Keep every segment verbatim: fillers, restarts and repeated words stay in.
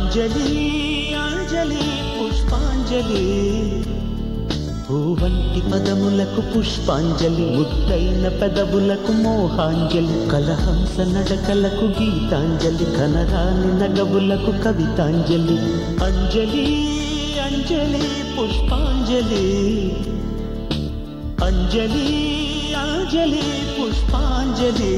అంజలి అంజలి పుష్పాంజలి పూవంటి పదములకు పుష్పాంజలి ముద్దైన పెదవులకు మోహాంజలి కలహంస నడకలకు గీతాంజలి కనరాని నగవులకు కవితాంజలి అంజలి అంజలి పుష్పాంజలి అంజలి అంజలి పుష్పాంజలి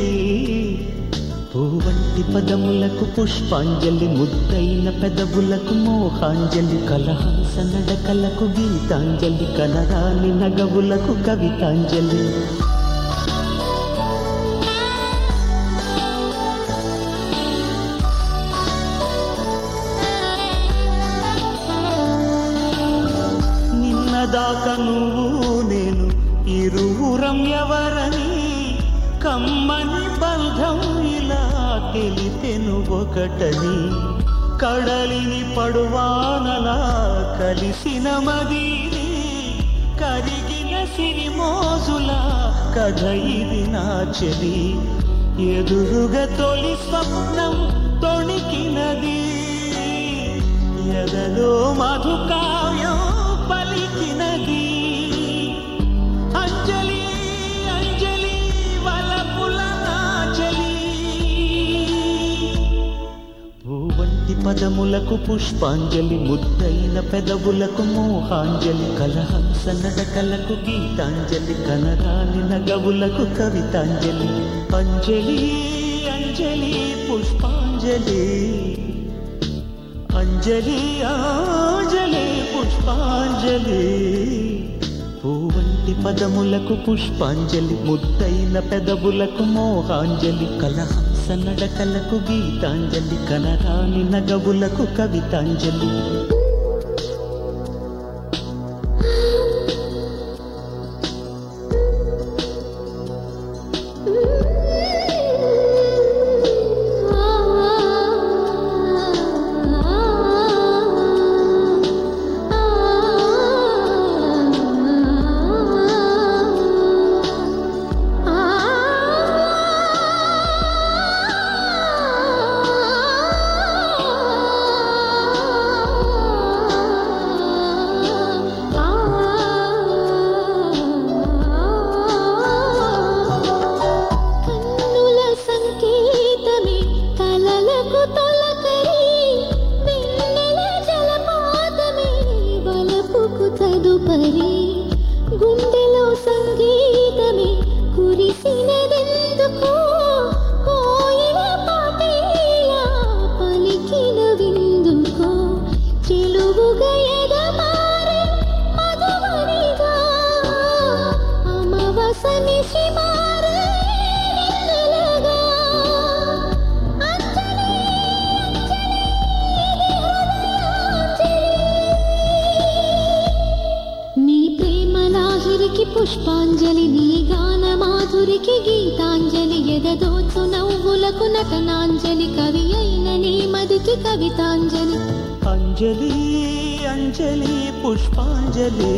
పూవంటి పదములకు పుష్పాంజలి ముద్దైన పెదవులకు మోహాంజలి కలహంస నడకలకు గీతాంజలి కనరాని నగవులకు కవితాంజలి నిన్నదాకా నువ్వు నేను ఇరువురం ఎవరని కమ్మని బంధం ఇలా తెలితెను ఒకటని కడలిని పడువానలా కలిసిన మదిని కరిగిన సిరిమోజుల కథ ఇది నా చెలి ఎదురుగా తొలి స్వప్నం తొణికినది ఎదలో మధుకావ్యం పలికినది అంజలి పదములకు పుష్పాంజలి ముద్దైన పెదవులకు మోహాంజలి కలహంస నడకలకు గీతాంజలి కనరాని నగవులకు కవితాంజలి అంజలి అంజలి పుష్పాంజలి అంజలి అంజలి పుష్పాంజలి పూవంటి పదములకు పుష్పాంజలి ముద్దైన పెదవులకు మోహాంజలి కలహంస నడకలకు గీతాంజలి కనరాని నగవులకు కవితాంజలి గుండెలో సంగీతమే కురిసినదెందుకో కోయిల పాటేలా పలికిన విందుకో చెలువుగా ఎదమారే మధువనిగా అమవసని శ్రీమారే నిన్నలగా అంజలి అంజలి పుష్పాంజలి నీ గాన మాధురికి గీతాంజలి ఎదదోచు నవ్వులకు నటనాంజలి కవి అయిన నీ మదికి కవితాంజలి అంజలి అంజలి పుష్పాంజలి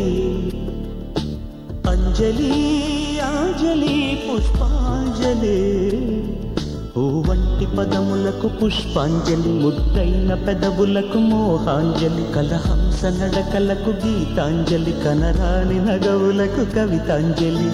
అంజలి అంజలి పుష్పాంజలి పూవంటి పదములకు పుష్పాంజలి ముద్దైన పెదవులకు మోహాంజలి కలహంస నడకలకు గీతాంజలి కనరాని నగవులకు కవితాంజలి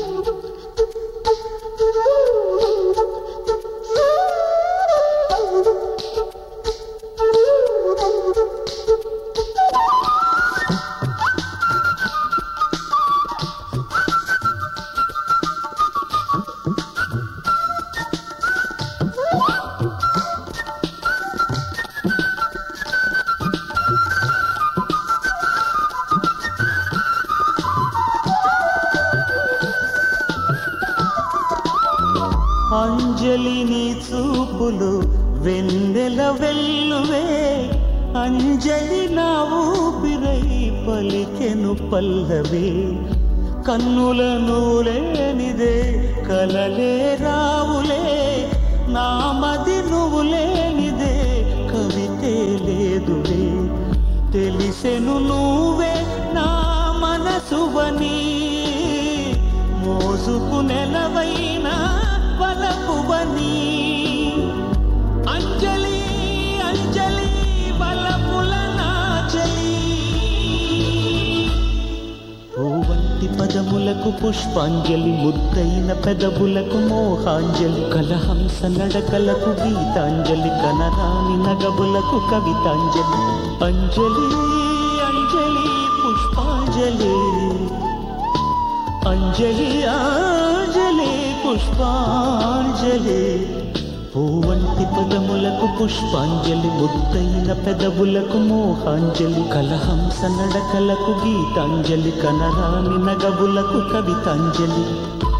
అంజలి నీ చూపులు వెన్నెల వెల్లువే అంజలి నా ఊపిరై పలికెను పల్లవే కన్నుల నూలేనిదే కలలే రావులే నా మది నువ్వు లేనిదే కవితే లేదులే తెలిసెను నువ్వే నా మనసువని మోసుకు నెలవైనా వలపువని అంజలి అంజలి పదములకు పుష్పాంజలి, ముద్దైన పెదవులకు మోహాంజలి, కలహంస నడకలకు గీతాంజలి, కనరాని నగబులకు కవితాంజలి. అంజలి అంజలి పుష్పాంజలి, అంజలి అంజలి పుష్పాంజలి. పూవంటి పదములకు పుష్పాంజలి, ముద్దైన పెదవులకు మోహాంజలి, కలహంస నడకలకు గీతాంజలి, కనరాని నగబులకు కవితాంజలి.